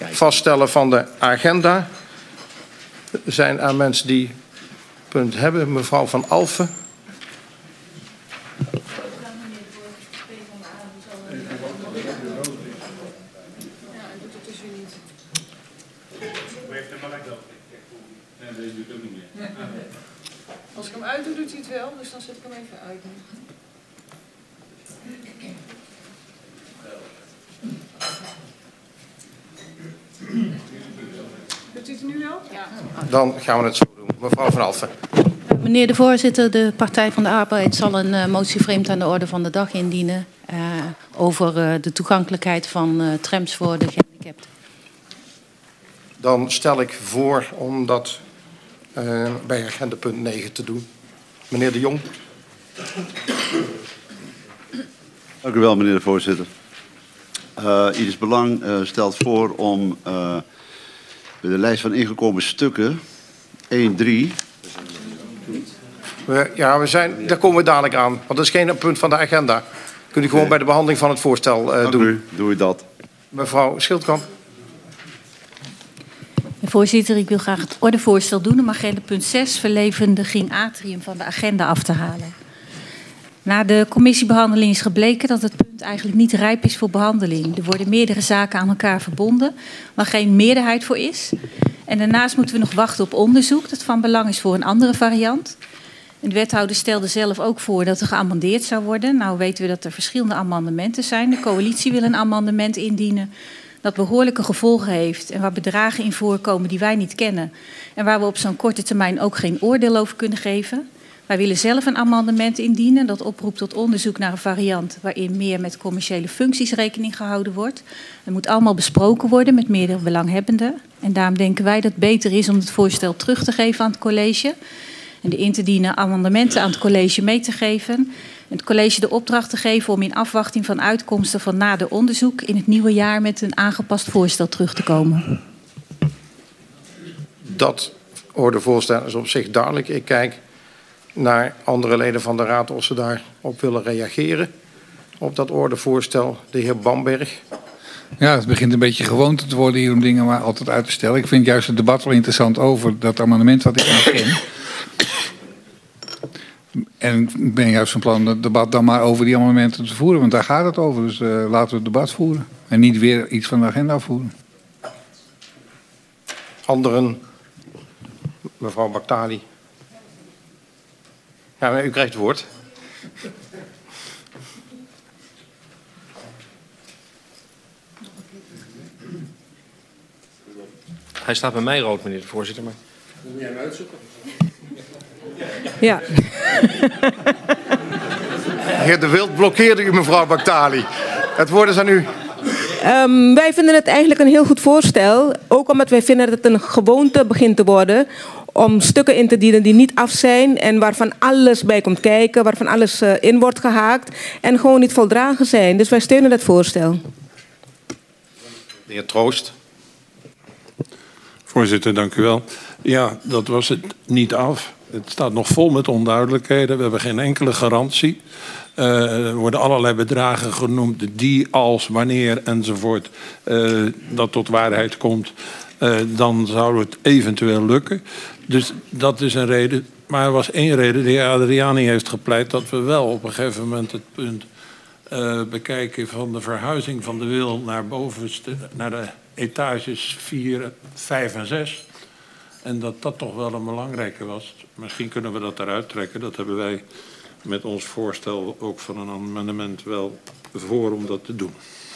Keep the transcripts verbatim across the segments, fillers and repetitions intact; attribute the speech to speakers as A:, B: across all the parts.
A: vaststellen van de agenda. Er zijn er mensen die punt hebben. Mevrouw Van Alphen.
B: Als ik hem uitdoe, doet hij het wel, dus dan zet ik hem even uit. Doet hij het nu wel? Ja.
A: Dan gaan we het zo doen. Mevrouw Van Alphen.
C: Meneer de voorzitter, de Partij van de Arbeid zal een uh, motie vreemd aan de orde van de dag indienen uh, over uh, de toegankelijkheid van uh, trams voor de gehandicapten.
A: Dan stel ik voor om dat uh, bij agenda punt negen te doen. Meneer De Jong.
D: Dank u wel, meneer de voorzitter. Uh, Ieders Belang uh, stelt voor om uh, bij de lijst van ingekomen stukken één drie...
A: We, ja, we zijn, daar komen we dadelijk aan. Want dat is geen punt van de agenda. Kunt u gewoon okay. bij de behandeling van het voorstel uh,
D: Dank
A: doen.
D: U, doe u dat.
A: Mevrouw Schildkamp.
C: Voorzitter, ik wil graag het ordevoorstel doen om agenda punt zes, verlevendiging atrium van de agenda af te halen. Na de commissiebehandeling is gebleken dat het punt eigenlijk niet rijp is voor behandeling. Er worden meerdere zaken aan elkaar verbonden waar geen meerderheid voor is. En daarnaast moeten we nog wachten op onderzoek dat van belang is voor een andere variant. De wethouder stelde zelf ook voor dat er geamendeerd zou worden. Nou weten we dat er verschillende amendementen zijn. De coalitie wil een amendement indienen dat behoorlijke gevolgen heeft en waar bedragen in voorkomen die wij niet kennen. En waar we op zo'n korte termijn ook geen oordeel over kunnen geven. Wij willen zelf een amendement indienen dat oproept tot onderzoek naar een variant waarin meer met commerciële functies rekening gehouden wordt. Het moet allemaal besproken worden met meerdere belanghebbenden. En daarom denken wij dat het beter is om het voorstel terug te geven aan het college. En de in te dienen amendementen aan het college mee te geven. En het college de opdracht te geven om in afwachting van uitkomsten van nader onderzoek in het nieuwe jaar met een aangepast voorstel terug te komen.
A: Dat ordevoorstel is op zich duidelijk. Ik kijk naar andere leden van de raad of ze daarop willen reageren. Op dat ordevoorstel. De heer Bamberg.
E: Ja, het begint een beetje gewoonte te worden hier om dingen maar altijd uit te stellen. Ik vind juist het debat wel interessant over dat amendement wat ik nog ken. En ik ben juist van plan het debat dan maar over die amendementen te voeren. Want daar gaat het over. Dus uh, laten we het debat voeren. En niet weer iets van de agenda voeren.
A: Anderen? Mevrouw Baktali. Ja, maar u krijgt het woord.
F: Hij staat bij mij rood, meneer de voorzitter. Maar...
A: Moet jij hem uitzoeken?
G: Ja.
A: Heer De Wild blokkeerde u, mevrouw Baktali. Het woord is aan u.
G: Um, wij vinden het eigenlijk een heel goed voorstel. Ook omdat wij vinden dat het een gewoonte begint te worden om stukken in te dienen die niet af zijn en waarvan alles bij komt kijken, waarvan alles uh, in wordt gehaakt en gewoon niet voldragen zijn. Dus wij steunen dat voorstel.
A: De heer Troost.
H: Voorzitter, dank u wel. Ja, dat was het niet af. Het staat nog vol met onduidelijkheden. We hebben geen enkele garantie. Uh, er worden allerlei bedragen genoemd, die, als, wanneer enzovoort, uh, dat tot waarheid komt. Uh, dan zou het eventueel lukken. Dus dat is een reden. Maar er was één reden. De heer Adriani heeft gepleit dat we wel op een gegeven moment het punt uh, bekijken van de verhuizing van de wil naar bovenste, naar de etages vier, vijf en zes. En dat dat toch wel een belangrijke was. Misschien kunnen we dat eruit trekken. Dat hebben wij met ons voorstel ook van een amendement wel voor om dat te doen.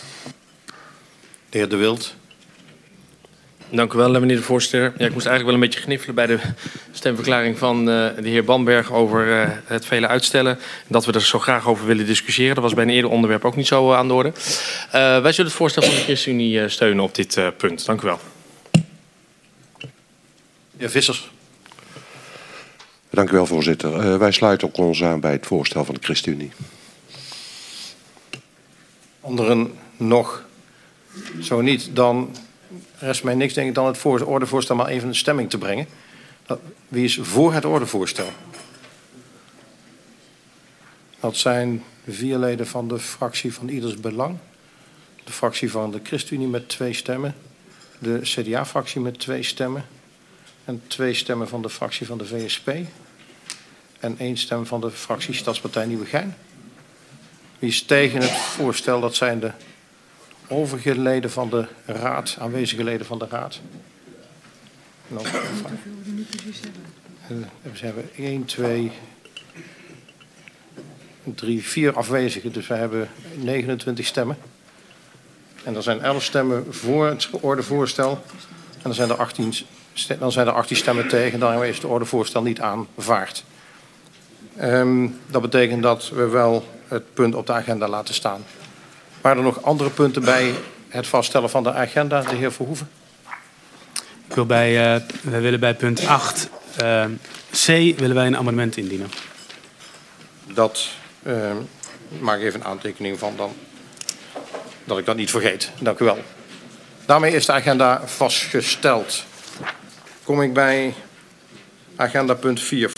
A: De heer De Wild.
F: Dank u wel, meneer de voorzitter. Ja, ik moest eigenlijk wel een beetje gniffelen bij de stemverklaring van uh, de heer Bamberg over uh, het vele uitstellen. Dat we er zo graag over willen discussiëren. Dat was bij een eerder onderwerp ook niet zo uh, aan de orde. Uh, wij zullen het voorstel van de ChristenUnie uh, steunen op dit uh, punt. Dank u wel.
A: De heer Vissers.
I: Dank u wel, voorzitter. Uh, wij sluiten ook ons aan bij het voorstel van de ChristenUnie.
A: Anderen nog? Zo niet, dan rest mij niks, denk ik, dan het voor, ordevoorstel maar even in stemming te brengen. Wie is voor het ordevoorstel? Dat zijn vier leden van de fractie van Ieders Belang. De fractie van de ChristenUnie met twee stemmen. de C D A-fractie met twee stemmen. En twee stemmen van de fractie van de V S P. En één stem van de fractie Stadspartij Nieuwegein. Wie is tegen het voorstel? Dat zijn de overige leden van de raad, aanwezige leden van de raad. En dan, we hebben één, twee, drie, vier afwezigen. Dus we hebben negenentwintig stemmen. En er zijn elf stemmen voor het ordevoorstel. En dan zijn er achttien, dan zijn er achttien stemmen tegen. Dan is het ordevoorstel niet aanvaard. Um, dat betekent dat we wel het punt op de agenda laten staan. Waren er nog andere punten bij het vaststellen van de agenda, de heer Verhoeven?
J: Ik wil bij, uh, wij willen bij punt acht uh, C willen wij een amendement indienen.
A: Dat uh, maak ik even een aantekening van dan. Dat ik dat niet vergeet. Dank u wel. Daarmee is de agenda vastgesteld. Kom ik bij agenda punt vier.